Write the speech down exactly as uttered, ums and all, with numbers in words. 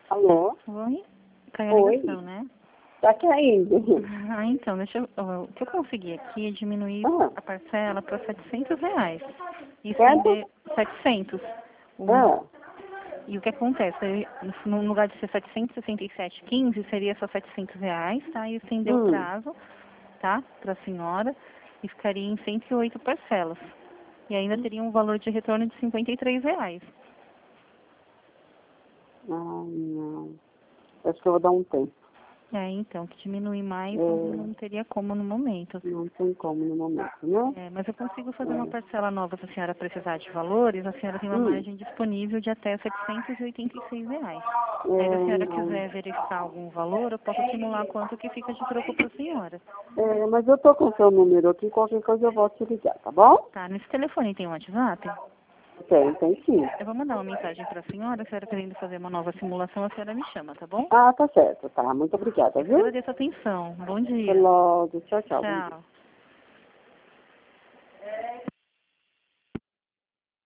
Alô? Oi? Caiu a Oi. ligação, né? Tá caindo. Ah, então, deixa eu... ó, o que eu consegui aqui é diminuir Ah, a parcela para setecentos reais. E quanto? estender setecentos. O- Ah, e o que acontece? Aí, No lugar de ser setecentos e sessenta e sete vírgula quinze, seria só setecentos reais, tá? E estender o hum. prazo, tá? Para a senhora. E ficaria em cento e oito parcelas. E ainda teria um valor de retorno de cinquenta e três reais. Ah, não. Acho que eu vou dar um tempo. É, então, que diminuir mais não, É, não teria como no momento. não tem como no momento, né? É, mas eu consigo fazer uma É. parcela nova se a senhora precisar de valores. A senhora tem uma Hum. margem disponível de até setecentos e oitenta e seis reais. Aí, se a É, senhora não. quiser verificar algum valor, eu posso simular quanto que fica de troco para a senhora. É, mas eu tô com o seu número aqui, qualquer coisa eu vou te ligar, tá bom? Tá, nesse telefone tem um WhatsApp? Tem, tem sim. Eu vou mandar uma mensagem para a senhora. Se a senhora querendo fazer uma nova simulação, a senhora me chama, tá bom? Ah, tá certo, tá. Muito obrigada, Eu que viu? agradeço a atenção. Bom Até dia. logo. Tchau, tchau. Bom dia. Tchau.